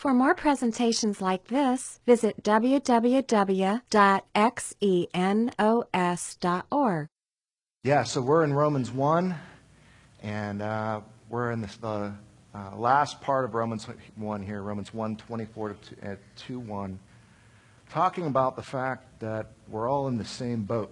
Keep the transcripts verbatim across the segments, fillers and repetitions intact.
For more presentations like this, visit w w w dot xenos dot org. Yeah, so we're in Romans one, and uh, we're in this, the uh, last part of Romans one here, Romans one, twenty-four to two one, talking about the fact that we're all in the same boat.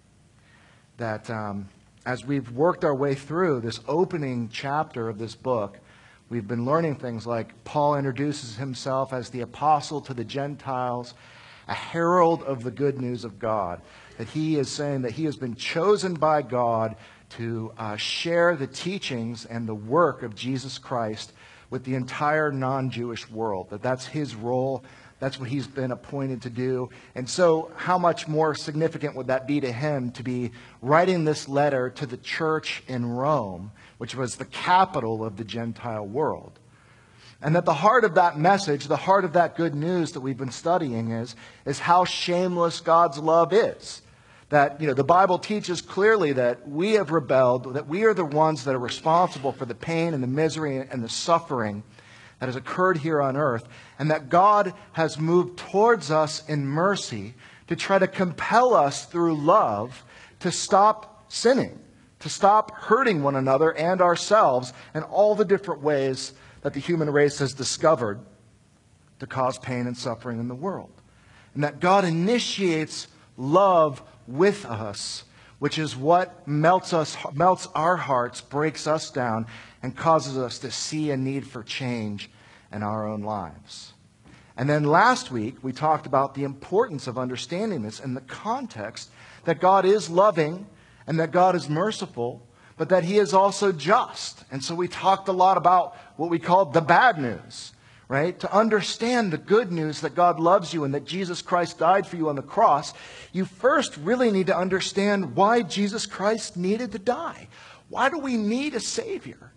That um, as we've worked our way through this opening chapter of this book, we've been learning things like Paul introduces himself as the apostle to the Gentiles, a herald of the good news of God. That he is saying that he has been chosen by God to uh, share the teachings and the work of Jesus Christ with the entire non-Jewish world. That that's his role. That's what he's been appointed to do. And so how much more significant would that be to him to be writing this letter to the church in Rome, which was the capital of the Gentile world? And at the heart of that message, the heart of that good news that we've been studying is, is how shameless God's love is. That, you know, the Bible teaches clearly that we have rebelled, that we are the ones that are responsible for the pain and the misery and the suffering that has occurred here on earth, and that God has moved towards us in mercy to try to compel us through love to stop sinning, to stop hurting one another and ourselves in all the different ways that the human race has discovered to cause pain and suffering in the world. And that God initiates love with us, which is what melts us, melts our hearts, breaks us down, and causes us to see a need for change in our own lives. And then last week, we talked about the importance of understanding this in the context that God is loving and that God is merciful, but that He is also just. And so we talked a lot about what we call the bad news, right? To understand the good news that God loves you and that Jesus Christ died for you on the cross, you first really need to understand why Jesus Christ needed to die. Why do we need a Savior?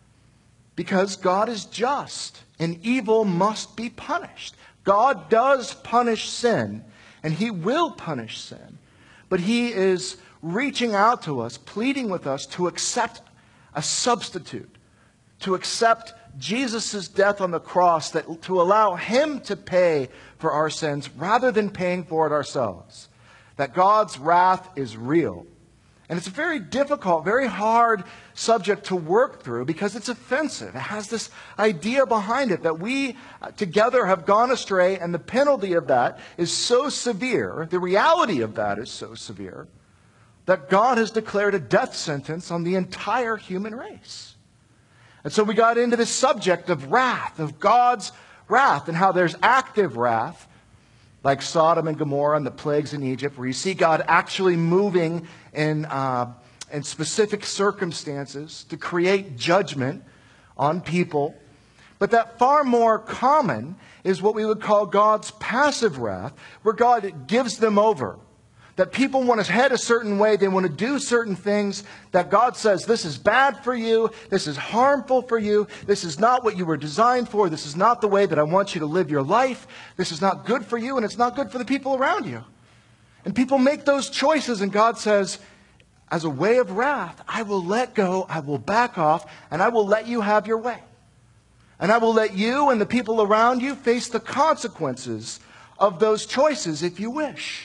Because God is just and evil must be punished. God does punish sin, and He will punish sin. But He is reaching out to us, pleading with us to accept a substitute, to accept Jesus' death on the cross, that to allow Him to pay for our sins rather than paying for it ourselves. That God's wrath is real. And it's a very difficult, very hard subject to work through because it's offensive. It has this idea behind it that we together have gone astray, and the penalty of that is so severe, the reality of that is so severe, that God has declared a death sentence on the entire human race. And so we got into this subject of wrath, of God's wrath, and how there's active wrath, like Sodom and Gomorrah and the plagues in Egypt, where you see God actually moving in, uh, in specific circumstances to create judgment on people. But that far more common is what we would call God's passive wrath, where God gives them over. That people want to head a certain way, they want to do certain things, that God says, this is bad for you, this is harmful for you, this is not what you were designed for, this is not the way that I want you to live your life, this is not good for you, and it's not good for the people around you. And people make those choices, and God says, as a way of wrath, I will let go, I will back off, and I will let you have your way. And I will let you and the people around you face the consequences of those choices if you wish.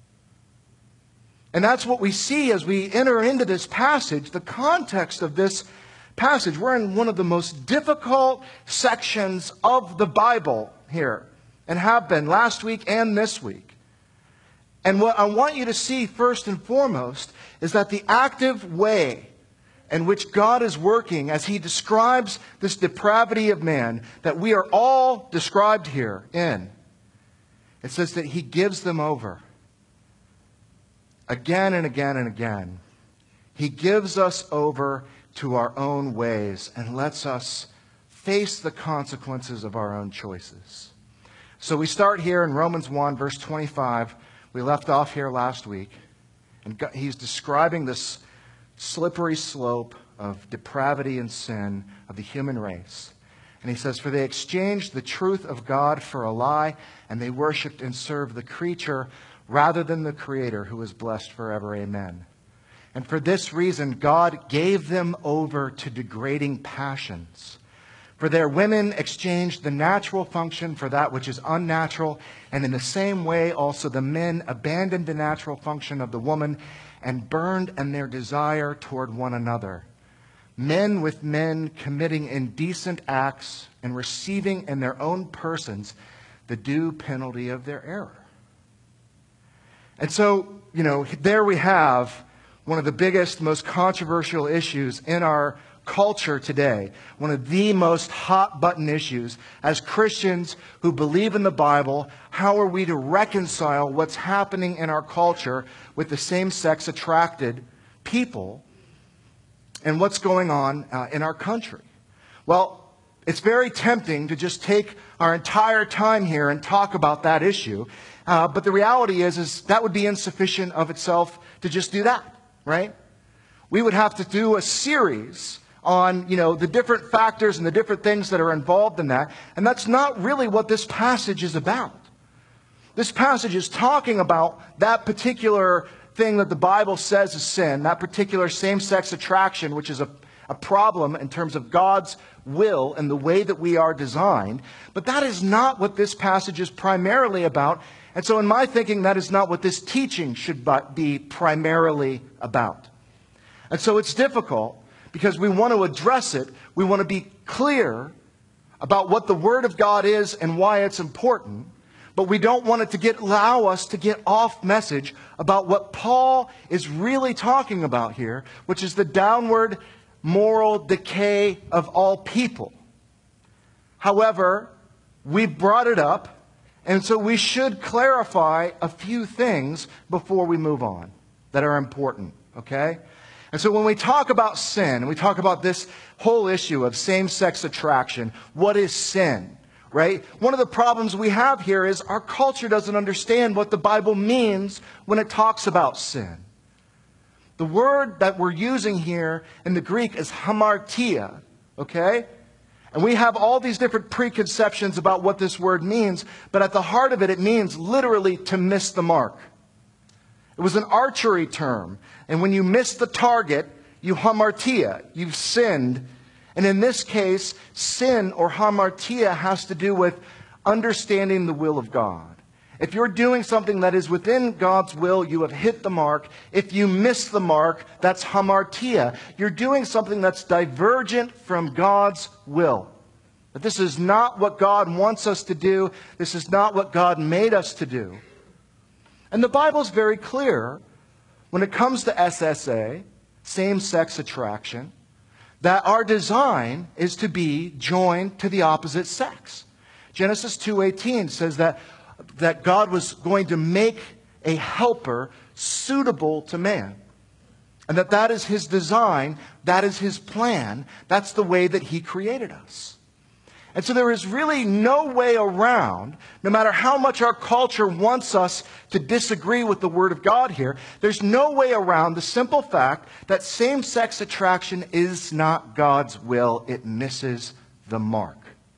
And that's what we see as we enter into this passage, the context of this passage. We're in one of the most difficult sections of the Bible here, and have been last week and this week. And what I want you to see first and foremost is that the active way in which God is working as He describes this depravity of man that we are all described here in, it says that He gives them over. Again and again and again, He gives us over to our own ways and lets us face the consequences of our own choices. So we start here in Romans one, verse twenty-five. We left off here last week. And He's describing this slippery slope of depravity and sin of the human race. And He says, for they exchanged the truth of God for a lie, and they worshipped and served the creature rather than the Creator, who is blessed forever. Amen. And for this reason, God gave them over to degrading passions. For there women exchanged the natural function for that which is unnatural, and in the same way also the men abandoned the natural function of the woman and burned in their desire toward one another. Men with men committing indecent acts and receiving in their own persons the due penalty of their error. And so, you know, there we have one of the biggest, most controversial issues in our culture today. One of the most hot button issues as Christians who believe in the Bible. How are we to reconcile what's happening in our culture with the same-sex attracted people and what's going on uh, in our country? Well, it's very tempting to just take our entire time here and talk about that issue. Uh, but the reality is, is that would be insufficient of itself to just do that, right? We would have to do a series on, you know, the different factors and the different things that are involved in that. And that's not really what this passage is about. This passage is talking about that particular thing that the Bible says is sin, that particular same-sex attraction, which is a, a problem in terms of God's will and the way that we are designed. But that is not what this passage is primarily about. And so in my thinking, that is not what this teaching should be primarily about. And so it's difficult, because we want to address it. We want to be clear about what the Word of God is and why it's important. But we don't want it to get, allow us to get off message about what Paul is really talking about here, which is the downward moral decay of all people. However, we brought it up, and so we should clarify a few things before we move on that are important, okay? And so when we talk about sin, and we talk about this whole issue of same-sex attraction, what is sin, right? One of the problems we have here is our culture doesn't understand what the Bible means when it talks about sin. The word that we're using here in the Greek is hamartia, okay? And we have all these different preconceptions about what this word means, but at the heart of it, it means literally to miss the mark. It was an archery term. And when you miss the target, you hamartia, you've sinned. And in this case, sin or hamartia has to do with understanding the will of God. If you're doing something that is within God's will, you have hit the mark. If you miss the mark, that's hamartia. You're doing something that's divergent from God's will. But this is not what God wants us to do. This is not what God made us to do. And the Bible's very clear when it comes to S S A, same-sex attraction, that our design is to be joined to the opposite sex. Genesis two eighteen says that, that God was going to make a helper suitable to man. And that that is His design, that is His plan, that's the way that He created us. And so there is really no way around, no matter how much our culture wants us to disagree with the Word of God here, there's no way around the simple fact that same-sex attraction is not God's will. It misses the mark.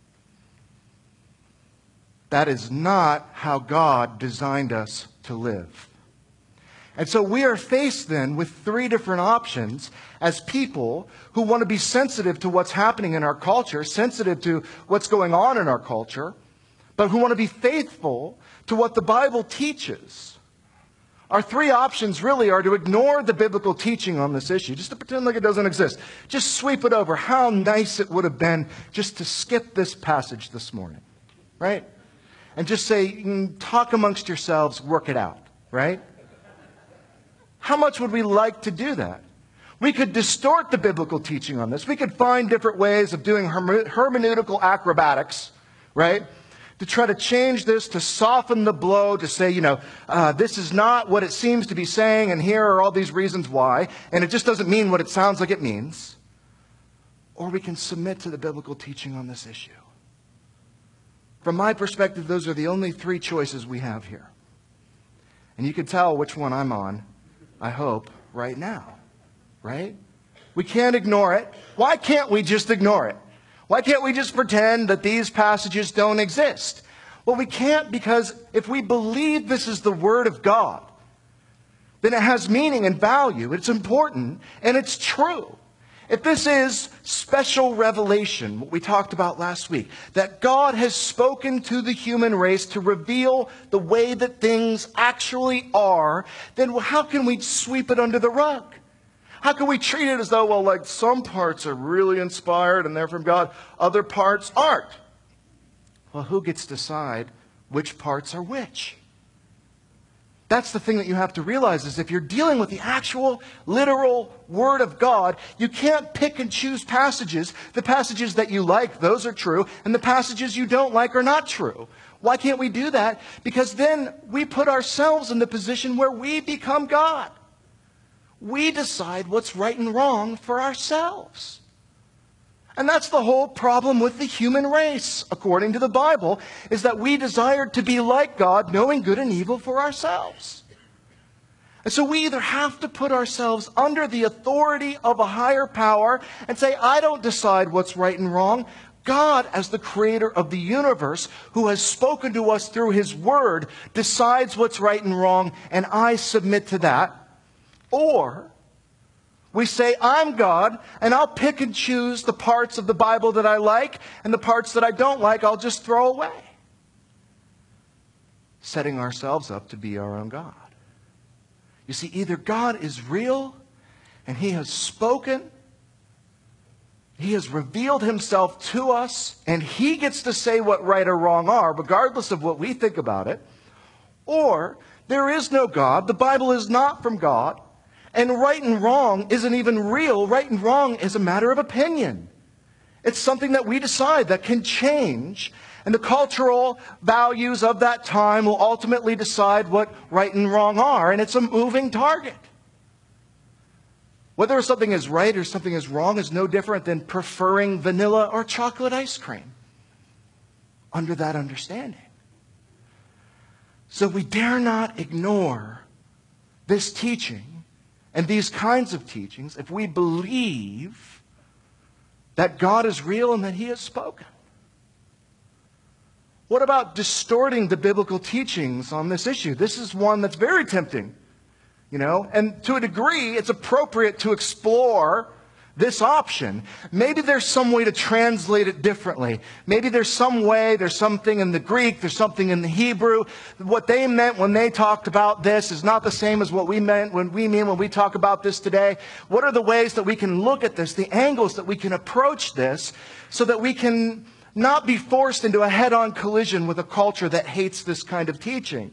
That is not how God designed us to live. And so we are faced then with three different options as people who want to be sensitive to what's happening in our culture, sensitive to what's going on in our culture, but who want to be faithful to what the Bible teaches. Our three options really are to ignore the biblical teaching on this issue, just to pretend like it doesn't exist. Just sweep it over. How nice it would have been just to skip this passage this morning, right? And just say, talk amongst yourselves, work it out, right? How much would we like to do that? We could distort the biblical teaching on this. We could find different ways of doing hermeneutical acrobatics, right? To try to change this, to soften the blow, to say, you know, uh, this is not what it seems to be saying, and here are all these reasons why, and it just doesn't mean what it sounds like it means. Or we can submit to the biblical teaching on this issue. From my perspective, those are the only three choices we have here. And you can tell which one I'm on, I hope, right now. Right? We can't ignore it. Why can't we just ignore it? Why can't we just pretend that these passages don't exist? Well, we can't, because if we believe this is the Word of God, then it has meaning and value. It's important, and it's true. if this is special revelation, what we talked about last week, that God has spoken to the human race to reveal the way that things actually are, then how can we sweep it under the rug? How can we treat it as though, well, like some parts are really inspired and they're from God, other parts aren't? Well, who gets to decide which parts are which? That's the thing that you have to realize, is if you're dealing with the actual, literal Word of God, you can't pick and choose passages. The passages that you like, those are true, and the passages you don't like are not true. Why can't we do that? Because then we put ourselves in the position where we become God. We decide what's right and wrong for ourselves. And that's the whole problem with the human race, according to the Bible, is that we desire to be like God, knowing good and evil for ourselves. And so we either have to put ourselves under the authority of a higher power and say, I don't decide what's right and wrong. God, as the creator of the universe, who has spoken to us through His Word, decides what's right and wrong, and I submit to that. Or we say, I'm God, and I'll pick and choose the parts of the Bible that I like, and the parts that I don't like, I'll just throw away. Setting ourselves up to be our own God. You see, either God is real, and He has spoken, He has revealed Himself to us, and He gets to say what right or wrong are, regardless of what we think about it. Or there is no God, the Bible is not from God, and right and wrong isn't even real. Right and wrong is a matter of opinion. It's something that we decide that can change. And the cultural values of that time will ultimately decide what right and wrong are. And it's a moving target. Whether something is right or something is wrong is no different than preferring vanilla or chocolate ice cream under that understanding. So we dare not ignore this teaching and these kinds of teachings if we believe that God is real and that He has spoken. What about distorting the biblical teachings on this issue? This is one that's very tempting, you know, and to a degree it's appropriate to explore this option. Maybe there's some way to translate it differently. Maybe there's some way, there's something in the Greek, there's something in the Hebrew. What they meant when they talked about this is not the same as what we meant when we mean when we talk about this today. What are the ways that we can look at this, the angles that we can approach this, so that we can not be forced into a head-on collision with a culture that hates this kind of teaching?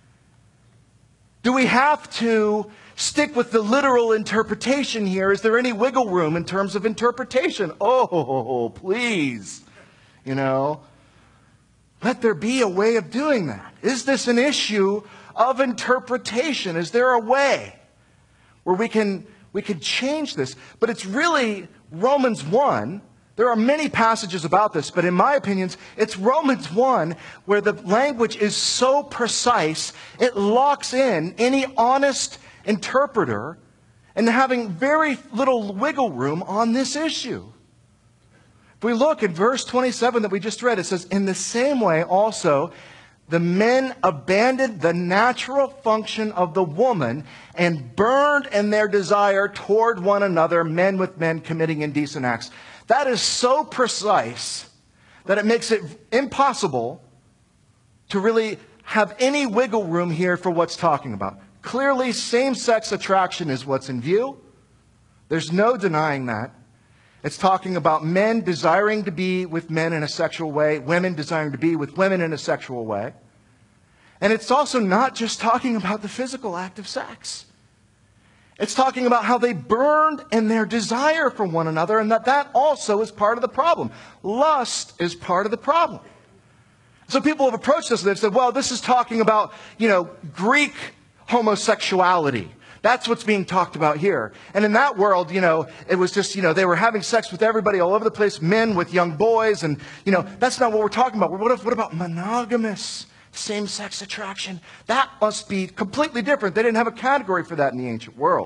Do we have to stick with the literal interpretation here? Is there any wiggle room in terms of interpretation? Oh, please. You know, let there be a way of doing that. Is this an issue of interpretation? Is there a way where we can, we can change this? But it's really Romans one. There are many passages about this, but in my opinion, it's Romans one where the language is so precise, it locks in any honest interpreter and having very little wiggle room on this issue. If we look at verse twenty-seven that we just read, it says, in the same way also, the men abandoned the natural function of the woman and burned in their desire toward one another, men with men committing indecent acts. That is so precise that it makes it impossible to really have any wiggle room here for what's talking about. Clearly, same-sex attraction is what's in view. There's no denying that. It's talking about men desiring to be with men in a sexual way, women desiring to be with women in a sexual way. And it's also not just talking about the physical act of sex. It's talking about how they burned in their desire for one another, and that that also is part of the problem. Lust is part of the problem. So people have approached us and they've said, well, this is talking about, you know, Greek homosexuality. That's what's being talked about here. And in that world, you know, it was just, you know, they were having sex with everybody all over the place, men with young boys. And, you know, that's not what we're talking about. What, if, what about monogamous same-sex attraction? That must be completely different. They didn't have a category for that in the ancient world.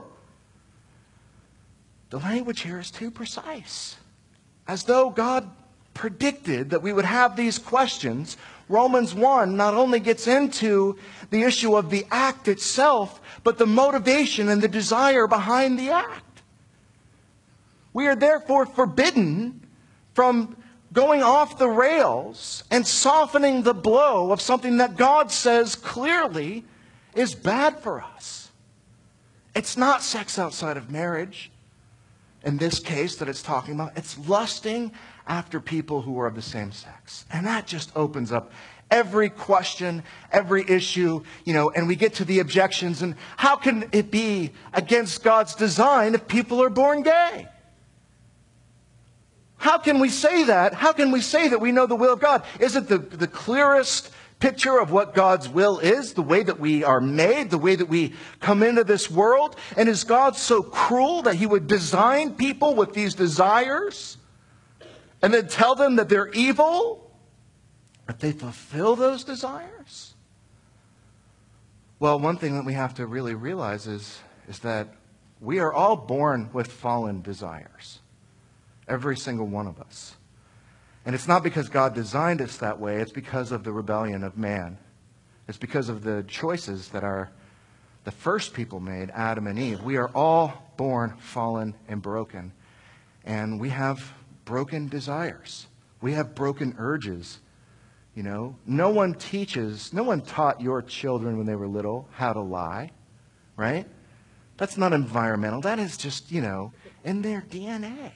The language here is too precise. As though God predicted that we would have these questions, Romans one not only gets into the issue of the act itself, but the motivation and the desire behind the act. We are therefore forbidden from going off the rails and softening the blow of something that God says clearly is bad for us. It's not sex outside of marriage. In this case that it's talking about, it's lusting after people who are of the same sex. And that just opens up every question, every issue, you know, and we get to the objections. And how can it be against God's design if people are born gay? How can we say that? How can we say that we know the will of God? Isn't the, the clearest picture of what God's will is, the way that we are made, the way that we come into this world? And is God so cruel that he would design people with these desires and then tell them that they're evil if they fulfill those desires? Well, one thing that we have to really realize is, is that we are all born with fallen desires. Every single one of us. And it's not because God designed us that way. It's because of the rebellion of man. It's because of the choices that our, the first people made, Adam and Eve. We are all born fallen and broken. And we have broken desires. We have broken urges. You know, no one teaches, no one taught your children when they were little how to lie. Right? That's not environmental. That is just, you know, in their D N A.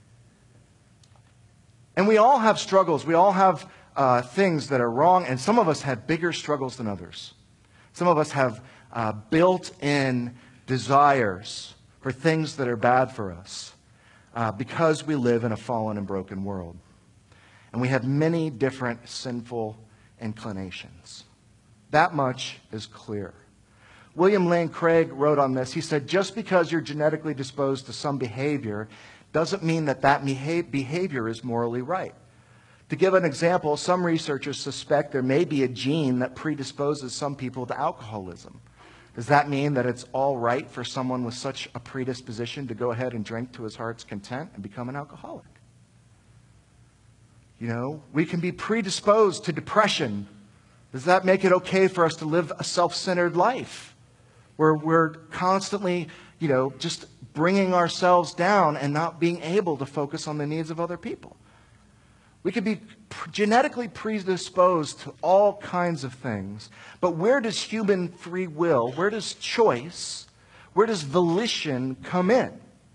And we all have struggles. We all have uh, things that are wrong. And some of us have bigger struggles than others. Some of us have uh, built-in desires for things that are bad for us uh, because we live in a fallen and broken world. And we have many different sinful inclinations. That much is clear. William Lane Craig wrote on this. He said, just because you're genetically disposed to some behavior doesn't mean that that behavior is morally right. To give an example, some researchers suspect there may be a gene that predisposes some people to alcoholism. Does that mean that it's all right for someone with such a predisposition to go ahead and drink to his heart's content and become an alcoholic? You know, we can be predisposed to depression. Does that make it okay for us to live a self-centered life where we're constantly, you know, just bringing ourselves down and not being able to focus on the needs of other people? We could be genetically predisposed to all kinds of things. But where does human free will, where does choice, where does volition come in?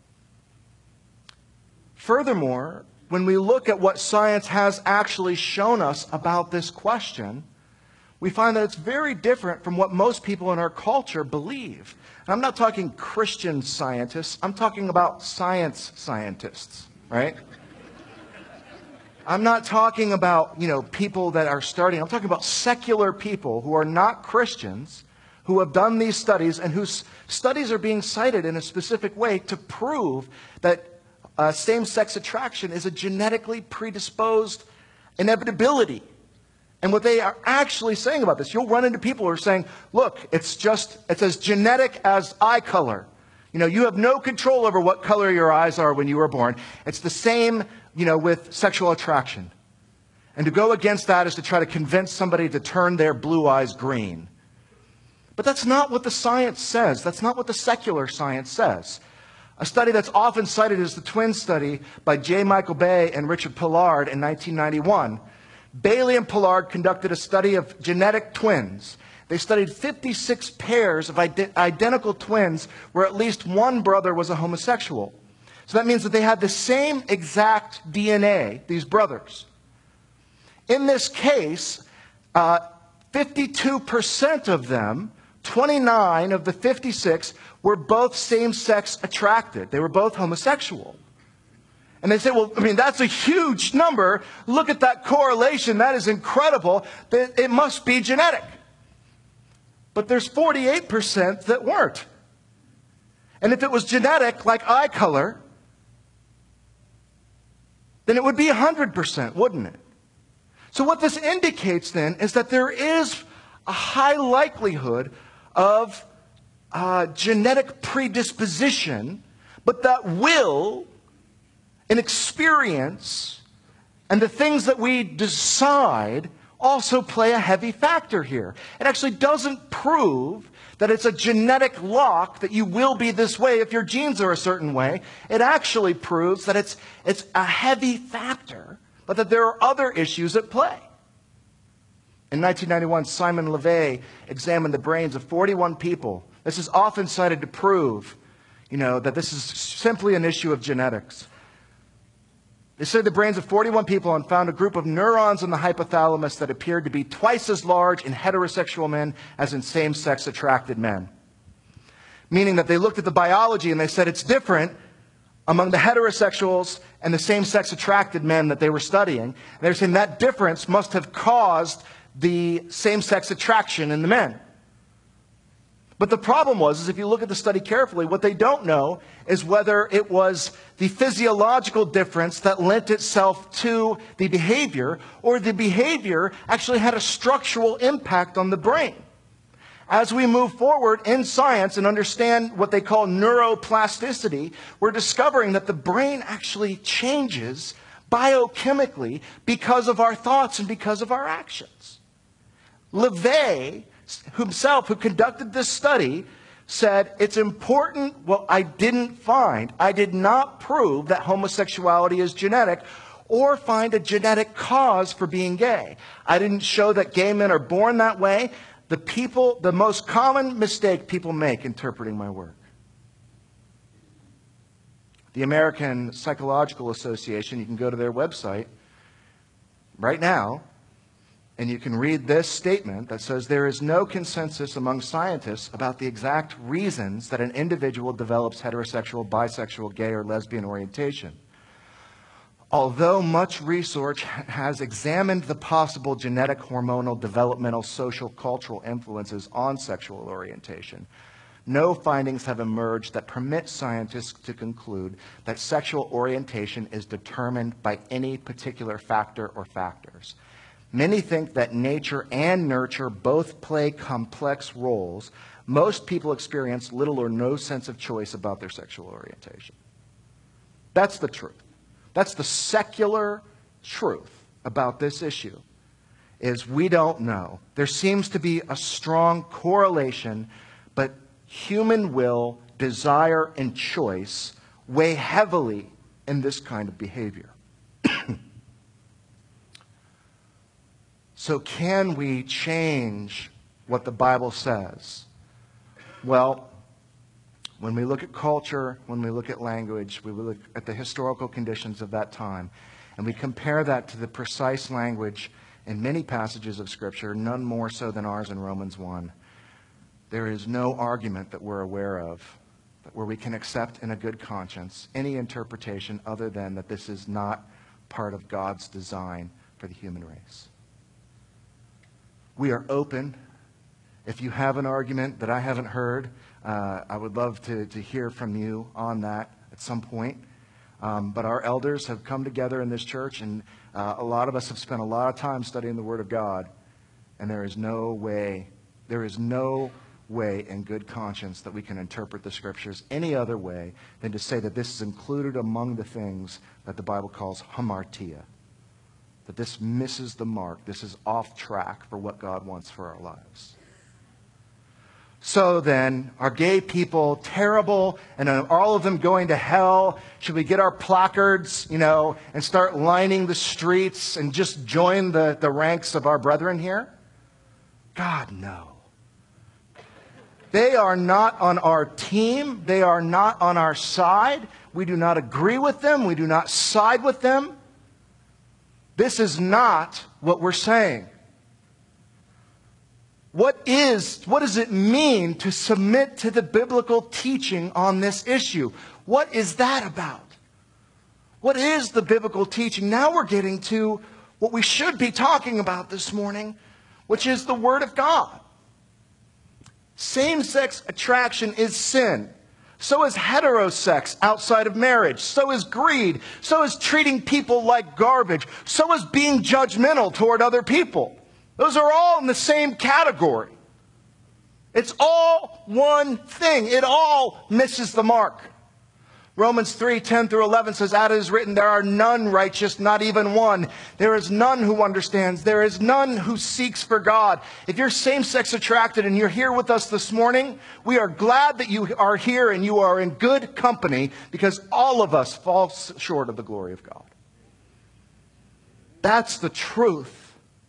Furthermore, when we look at what science has actually shown us about this question, we find that it's very different from what most people in our culture believe. And I'm not talking Christian scientists. I'm talking about science scientists, right? I'm not talking about, you know, people that are starting. I'm talking about secular people who are not Christians, who have done these studies and whose studies are being cited in a specific way to prove that uh, same-sex attraction is a genetically predisposed inevitability. And what they are actually saying about this, you'll run into people who are saying, look, it's just, it's as genetic as eye color. You know, you have no control over what color your eyes are when you were born. It's the same, you know, with sexual attraction. And to go against that is to try to convince somebody to turn their blue eyes green. But that's not what the science says. That's not what the secular science says. A study that's often cited is the twin study by J. Michael Bay and Richard Pollard in nineteen ninety-one. Bailey and Pollard conducted a study of genetic twins. They studied fifty-six pairs of ident- identical twins where at least one brother was a homosexual. So that means that they had the same exact D N A, these brothers. In this case, uh, fifty-two percent of them, twenty-nine of the fifty-six, were both same-sex attracted. They were both homosexual. And they say, well, I mean, that's a huge number. Look at that correlation. That is incredible. It must be genetic. But there's forty-eight percent that weren't. And if it was genetic, like eye color, then it would be one hundred percent, wouldn't it? So what this indicates then is that there is a high likelihood of uh, genetic predisposition, but that will and experience and the things that we decide also play a heavy factor here. It actually doesn't prove that it's a genetic lock that you will be this way if your genes are a certain way. It actually proves that it's, it's a heavy factor, but that there are other issues at play. In nineteen ninety-one, Simon LeVay examined the brains of forty-one people. This is often cited to prove, you know, that this is simply an issue of genetics. They studied the brains of forty-one people and found a group of neurons in the hypothalamus that appeared to be twice as large in heterosexual men as in same-sex attracted men. Meaning that they looked at the biology and they said it's different among the heterosexuals and the same-sex attracted men that they were studying. And they were saying that difference must have caused the same-sex attraction in the men. But the problem was, is if you look at the study carefully, what they don't know is whether it was the physiological difference that lent itself to the behavior, or the behavior actually had a structural impact on the brain. As we move forward in science and understand what they call neuroplasticity, we're discovering that the brain actually changes biochemically because of our thoughts and because of our actions. LeVay himself, who conducted this study, said, it's important what I didn't find. I did not prove that homosexuality is genetic or find a genetic cause for being gay. I didn't show that gay men are born that way. The people, the most common mistake people make interpreting my work. The American Psychological Association, you can go to their website right now, and you can read this statement that says there is no consensus among scientists about the exact reasons that an individual develops heterosexual, bisexual, gay, or lesbian orientation. Although much research has examined the possible genetic, hormonal, developmental, social, cultural influences on sexual orientation, no findings have emerged that permit scientists to conclude that sexual orientation is determined by any particular factor or factors. Many think that nature and nurture both play complex roles. Most people experience little or no sense of choice about their sexual orientation. That's the truth. That's the secular truth about this issue, is we don't know. There seems to be a strong correlation, but human will, desire, and choice weigh heavily in this kind of behavior. So can we change what the Bible says? Well, when we look at culture, when we look at language, we look at the historical conditions of that time, and we compare that to the precise language in many passages of Scripture, none more so than ours in Romans one, there is no argument that we're aware of where we can accept in a good conscience any interpretation other than that this is not part of God's design for the human race. We are open. If you have an argument that I haven't heard, uh, I would love to, to hear from you on that at some point. Um, but our elders have come together in this church, and uh, a lot of us have spent a lot of time studying the Word of God, and there is no way, there is no way in good conscience that we can interpret the Scriptures any other way than to say that this is included among the things that the Bible calls hamartia. That this misses the mark. This is off track for what God wants for our lives. So then, are gay people terrible and are all of them going to hell? Should we get our placards, you know, and start lining the streets and just join the, the ranks of our brethren here? God, no. They are not on our team. They are not on our side. We do not agree with them. We do not side with them. This is not what we're saying. What is, what does it mean to submit to the biblical teaching on this issue? What is that about? What is the biblical teaching? Now we're getting to what we should be talking about this morning, which is the Word of God. Same-sex attraction is sin. So is heterosex outside of marriage. So is greed. So is treating people like garbage. So is being judgmental toward other people. Those are all in the same category. It's all one thing. It all misses the mark. Romans three, ten through eleven says, as it is written, there are none righteous, not even one. There is none who understands. There is none who seeks for God. If you're same-sex attracted and you're here with us this morning, we are glad that you are here and you are in good company, because all of us fall short of the glory of God. That's the truth.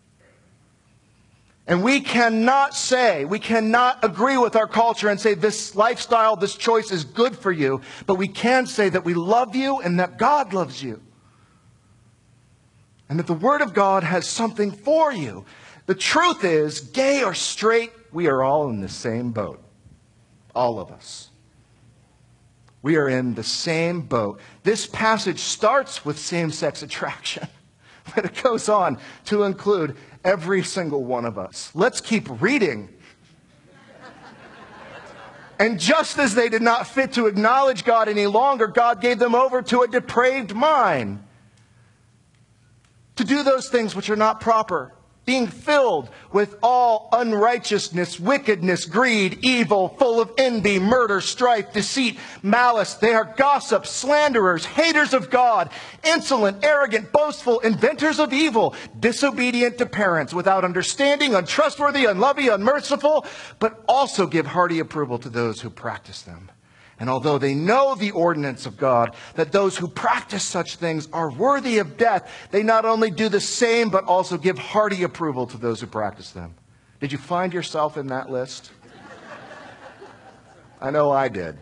And we cannot say, we cannot agree with our culture and say this lifestyle, this choice is good for you. But we can say that we love you and that God loves you. And that the Word of God has something for you. The truth is, gay or straight, we are all in the same boat. All of us. We are in the same boat. This passage starts with same-sex attraction. But it goes on to include every single one of us. Let's keep reading. And just as they did not fit to acknowledge God any longer, God gave them over to a depraved mind to do those things which are not proper, being filled with all unrighteousness, wickedness, greed, evil, full of envy, murder, strife, deceit, malice. They are gossips, slanderers, haters of God, insolent, arrogant, boastful, inventors of evil, disobedient to parents, without understanding, untrustworthy, unloving, unmerciful, but also give hearty approval to those who practice them. And although they know the ordinance of God, that those who practice such things are worthy of death, they not only do the same, but also give hearty approval to those who practice them. Did you find yourself in that list? I know I did.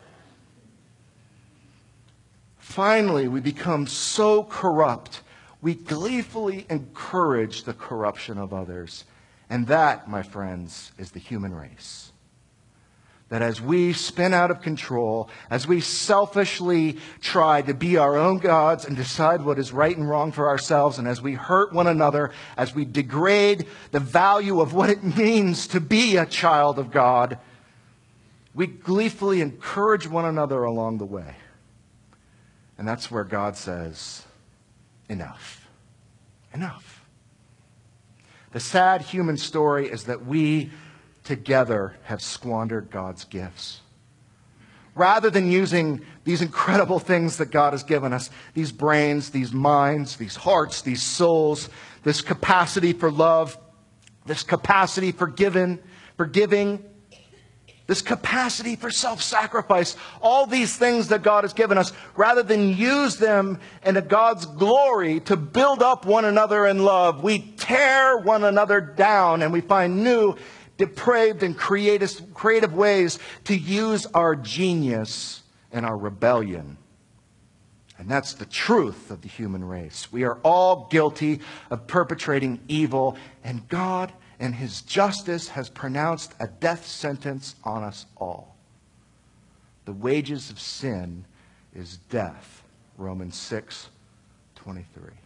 Finally, we become so corrupt, we gleefully encourage the corruption of others. And that, my friends, is the human race. That as we spin out of control, as we selfishly try to be our own gods and decide what is right and wrong for ourselves, and as we hurt one another, as we degrade the value of what it means to be a child of God, we gleefully encourage one another along the way. And that's where God says, enough. Enough. The sad human story is that we together have squandered God's gifts. Rather than using these incredible things that God has given us, these brains, these minds, these hearts, these souls, this capacity for love, this capacity for giving, for giving, this capacity for self-sacrifice, all these things that God has given us, rather than use them in God's glory to build up one another in love, we tear one another down and we find new depraved and creative, creative ways to use our genius and our rebellion. And that's the truth of the human race. We are all guilty of perpetrating evil, and God in His justice has pronounced a death sentence on us all. The wages of sin is death, Romans six twenty-three.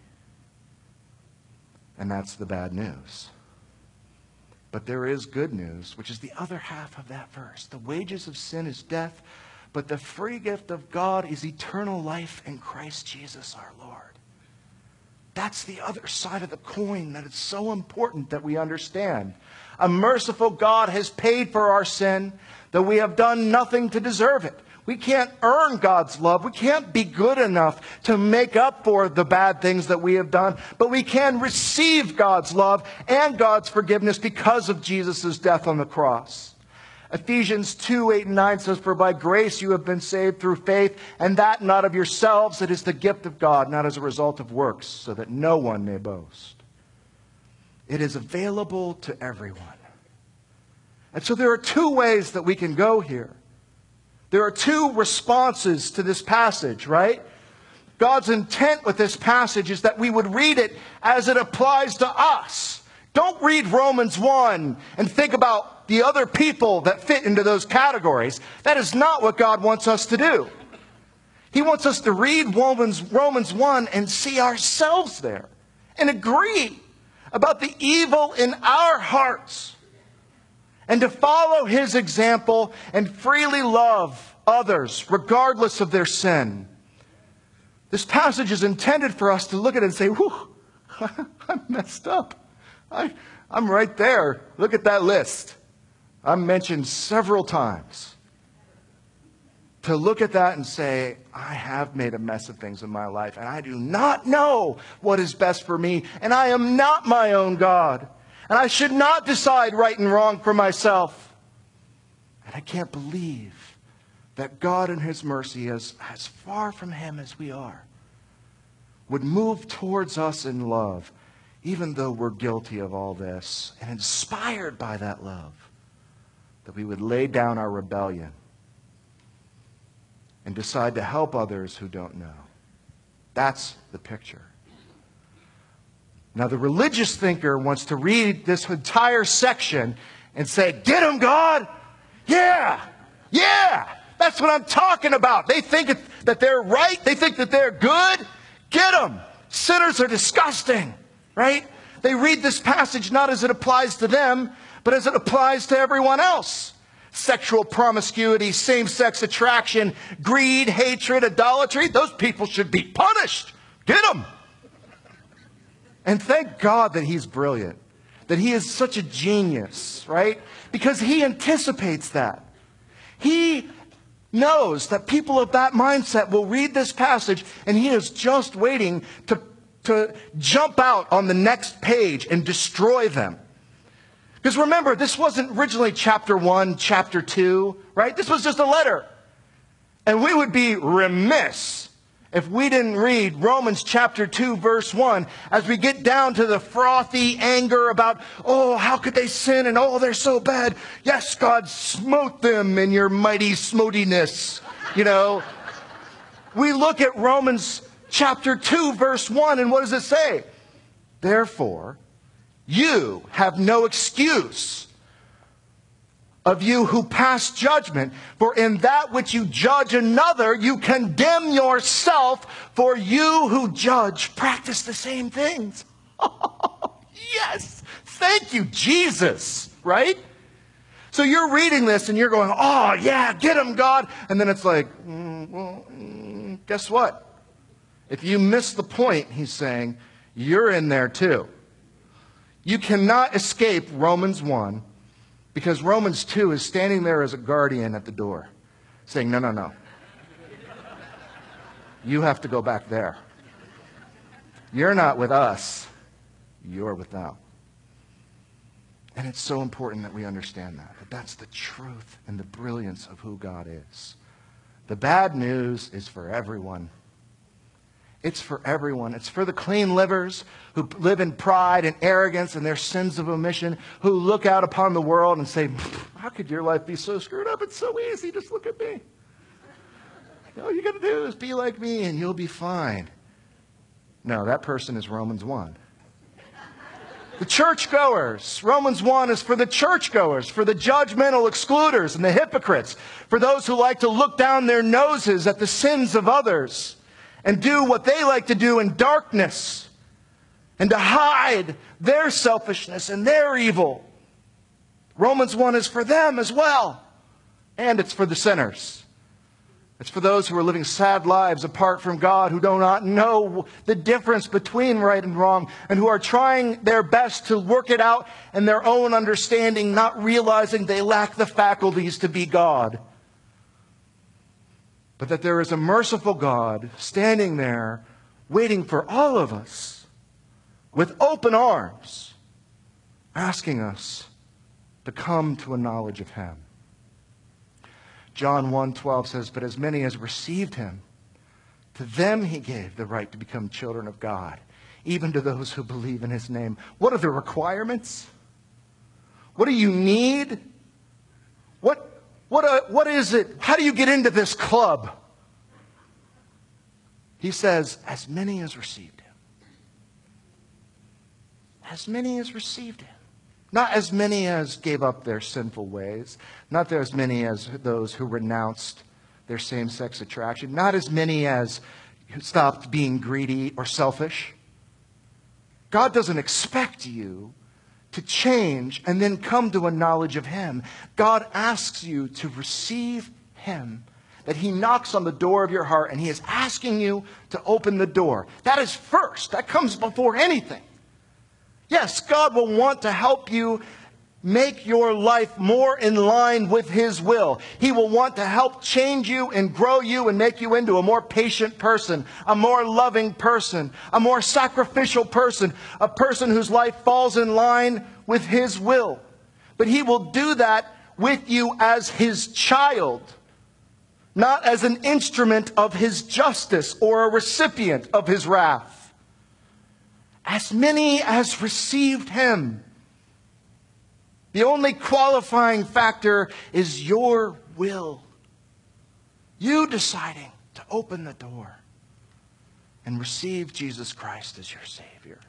And that's the bad news. But there is good news, which is the other half of that verse. The wages of sin is death, but the free gift of God is eternal life in Christ Jesus our Lord. That's the other side of the coin that it's so important that we understand. A merciful God has paid for our sin, though we have done nothing to deserve it. We can't earn God's love. We can't be good enough to make up for the bad things that we have done. But we can receive God's love and God's forgiveness because of Jesus' death on the cross. Ephesians two, eight and nine says, for by grace you have been saved through faith, and that not of yourselves. It is the gift of God, not as a result of works, so that no one may boast. It is available to everyone. And so there are two ways that we can go here. There are two responses to this passage, right? God's intent with this passage is that we would read it as it applies to us. Don't read Romans one and think about the other people that fit into those categories. That is not what God wants us to do. He wants us to read Romans, Romans one and see ourselves there and agree about the evil in our hearts. And to follow His example and freely love others regardless of their sin. This passage is intended for us to look at it and say, whew, I'm messed up. I, I'm right there. Look at that list. I'm mentioned several times. to look at that and say, I have made a mess of things in my life, and I do not know what is best for me, and I am not my own God, and I should not decide right and wrong for myself. And I can't believe that God in His mercy, as, as far from Him as we are, would move towards us in love, even though we're guilty of all this, and inspired by that love, that we would lay down our rebellion and decide to help others who don't know. That's the picture. Now, the religious thinker wants to read this entire section and say, get them, God! Yeah! Yeah! That's what I'm talking about. They think that they're right. They think that they're good. Get them! Sinners are disgusting, right? They read this passage not as it applies to them, but as it applies to everyone else. Sexual promiscuity, same-sex attraction, greed, hatred, idolatry. Those people should be punished. Get them. And thank God that He's brilliant, that He is such a genius, right? Because He anticipates that. He knows that people of that mindset will read this passage, and He is just waiting to, to jump out on the next page and destroy them. Because remember, this wasn't originally chapter one, chapter two, right? This was just a letter. And we would be remiss if we didn't read Romans chapter two, verse one, as we get down to the frothy anger about, oh, how could they sin? And oh, they're so bad. Yes, God smote them in your mighty smotiness. You know, we look at Romans chapter two, verse one, and what does it say? Therefore, you have no excuse of you who pass judgment, for in that which you judge another, you condemn yourself, for you who judge practice the same things. Yes, thank you, Jesus, right? So you're reading this and you're going, oh yeah, get him, God. And then it's like, mm, well, mm, guess what? If you miss the point, he's saying, you're in there too. You cannot escape Romans one, because Romans two is standing there as a guardian at the door, saying, no, no, no. You have to go back there. You're not with us. You're with them. And it's so important that we understand that. That that's the truth and the brilliance of who God is. The bad news is for everyone. It's for everyone. It's for the clean livers who live in pride and arrogance and their sins of omission, who look out upon the world and say, how could your life be so screwed up? It's so easy. Just look at me. All you got to do is be like me and you'll be fine. No, that person is Romans one. The churchgoers. Romans one is for the churchgoers, for the judgmental excluders and the hypocrites, for those who like to look down their noses at the sins of others and do what they like to do in darkness, and to hide their selfishness and their evil. Romans one is for them as well. And it's for the sinners. It's for those who are living sad lives apart from God, who do not know the difference between right and wrong, and who are trying their best to work it out in their own understanding, not realizing they lack the faculties to be God. But that there is a merciful God standing there waiting for all of us with open arms, asking us to come to a knowledge of Him. John one twelve says, but as many as received Him, to them He gave the right to become children of God, even to those who believe in His name. What are the requirements? What do you need? What What, uh, what is it? How do you get into this club? He says, as many as received Him. As many as received Him. Not as many as gave up their sinful ways. Not as many as those who renounced their same-sex attraction. Not as many as who stopped being greedy or selfish. God doesn't expect you to change and then come to a knowledge of Him. God asks you to receive Him, that He knocks on the door of your heart and He is asking you to open the door. That is first. That comes before anything. Yes, God will want to help you make your life more in line with His will. He will want to help change you and grow you and make you into a more patient person, a more loving person, a more sacrificial person, a person whose life falls in line with His will. But He will do that with you as His child, not as an instrument of His justice or a recipient of His wrath. As many as received Him. The only qualifying factor is your will. You deciding to open the door and receive Jesus Christ as your Savior.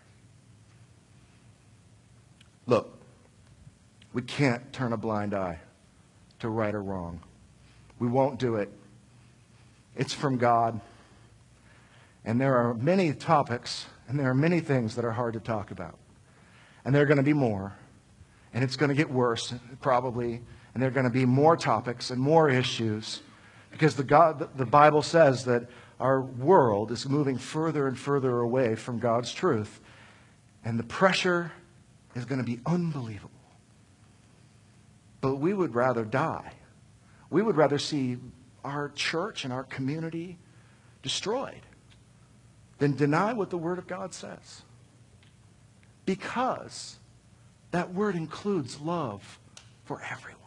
Look, we can't turn a blind eye to right or wrong. We won't do it. It's from God. And there are many topics and there are many things that are hard to talk about. And there are going to be more. And it's going to get worse, probably. And there are going to be more topics and more issues. Because the, God, the Bible says that our world is moving further and further away from God's truth. And the pressure is going to be unbelievable. But we would rather die. We would rather see our church and our community destroyed than deny what the Word of God says. Because that word includes love for everyone.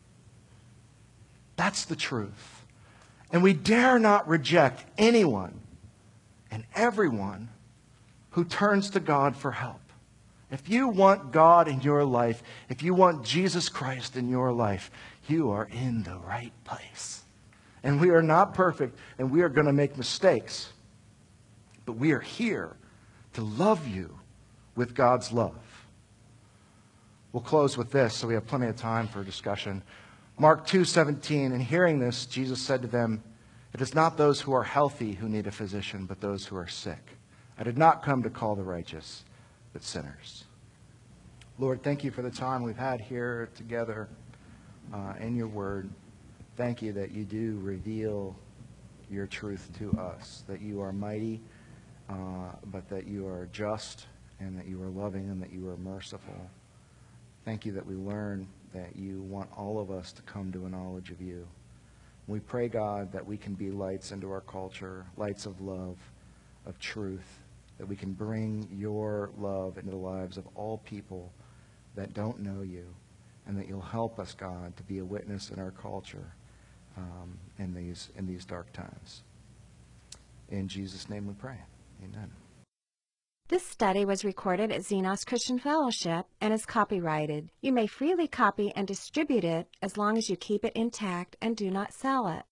That's the truth. And we dare not reject anyone and everyone who turns to God for help. If you want God in your life, if you want Jesus Christ in your life, you are in the right place. And we are not perfect, and we are going to make mistakes. But we are here to love you with God's love. We'll close with this, so we have plenty of time for discussion. Mark two seventeen, and hearing this, Jesus said to them, "It is not those who are healthy who need a physician, but those who are sick. I did not come to call the righteous, but sinners." Lord, thank you for the time we've had here together uh, in your word. Thank you that you do reveal your truth to us, that you are mighty, uh, but that you are just, and that you are loving, and that you are merciful. Thank you that we learn that you want all of us to come to a knowledge of you. We pray, God, that we can be lights into our culture, lights of love, of truth, that we can bring your love into the lives of all people that don't know you, and that you'll help us, God, to be a witness in our culture um, in these in these dark times. In Jesus' name we pray. Amen. This study was recorded at Xenos Christian Fellowship and is copyrighted. You may freely copy and distribute it as long as you keep it intact and do not sell it.